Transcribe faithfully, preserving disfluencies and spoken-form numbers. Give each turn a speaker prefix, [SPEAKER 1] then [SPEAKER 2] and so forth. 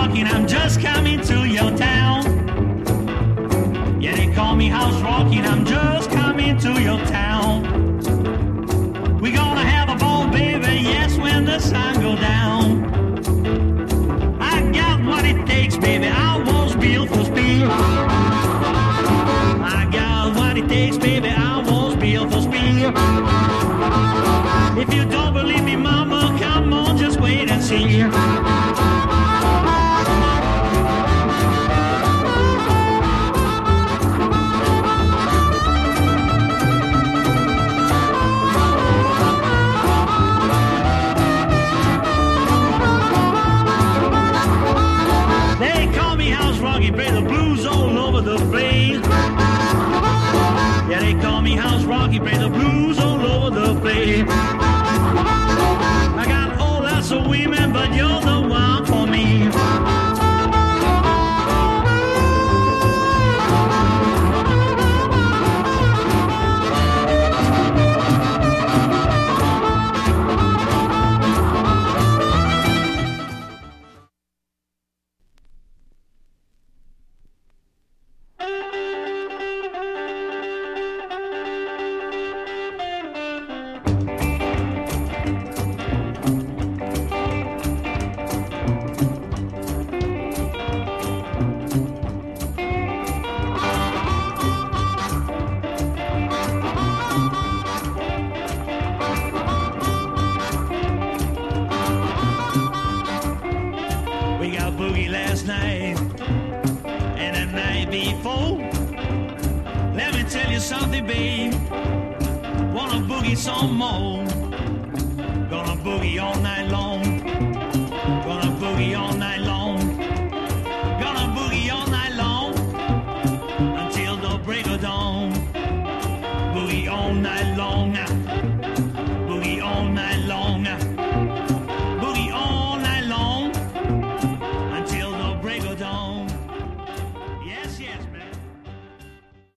[SPEAKER 1] rocking, I'm just coming to your town. Yeah, they call me house rocking, I'm just coming to your town. We're gonna have a ball, baby, yes, when the sun go down. I got what it takes, baby, I was built for speed. I got what it takes, baby, I was built for speed. If you don't believe me, mama, come on, just wait and see. They call me house rocky, play the blues all over the place. Yeah, they call me house rocky, play the blues all over the place. I got all lots of women, but you're the one for me. Something, babe. Wanna boogie some more? Gonna boogie all night long. Gonna boogie all night long.